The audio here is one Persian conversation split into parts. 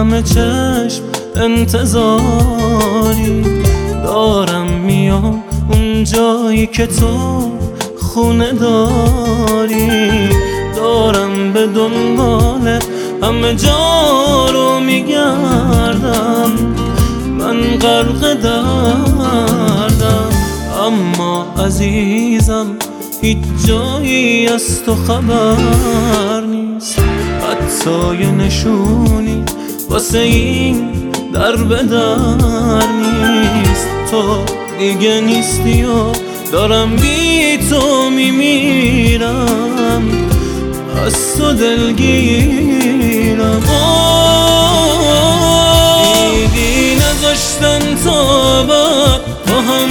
همه چشم انتظاری دارم، میام اون جایی که تو خونه داری. دارم به دنبال همه جا رو میگردم، من غرق دردم. اما عزیزم هیچ جایی از تو خبر نیست، حتی یه نشونی واسه این در به در نیست. تو دیگه نیستی و دارم بی تو میمیرم، از تو دلگیرم. دیدی نذاشتن تا بعد با هم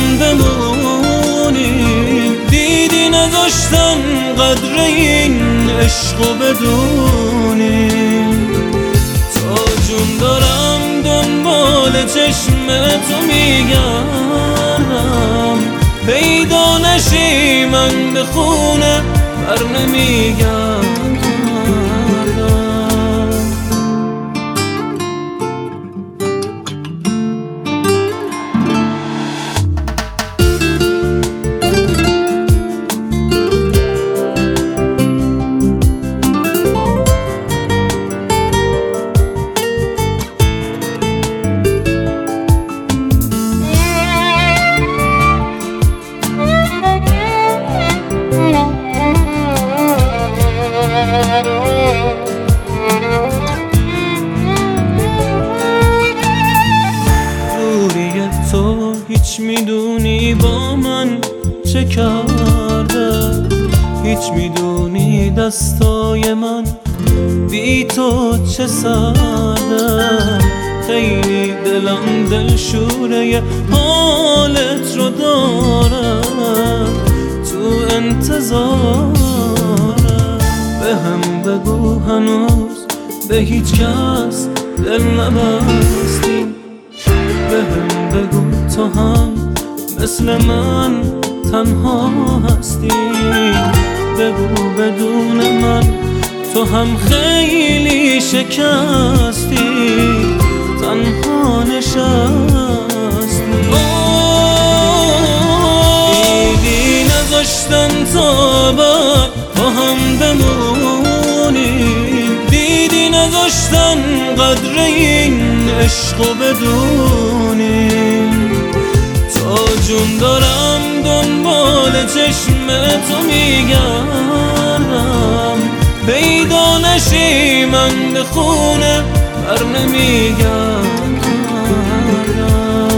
بمونیم، دیدی نذاشتن قدر این عشقو بدونیم. تا جون دارم دنبال چشم تو میگردم، پیدا نشی من به خونه بر نمیگردم. تو هیچ میدونی با من چه کرده، هیچ میدونی دستای من بی تو چه سرده. خیلی دلم دلشوره حالت رو داره، تو انتظاره. به هم بگو هنوز به هیچ کس دل نبستی، به هم بگو تو هم مثل من تنها هستی. بگو بدون من تو هم خیلی شکستی، تنها نشستی. دیدی نذاشتن تا بعد با هم بمونیم، دیدی نذاشتن قدر این عشقو بدونیم. تا جون دارم دنبال چشم تو میگردم، پیدا نشی من به خونه بر نمیگردم.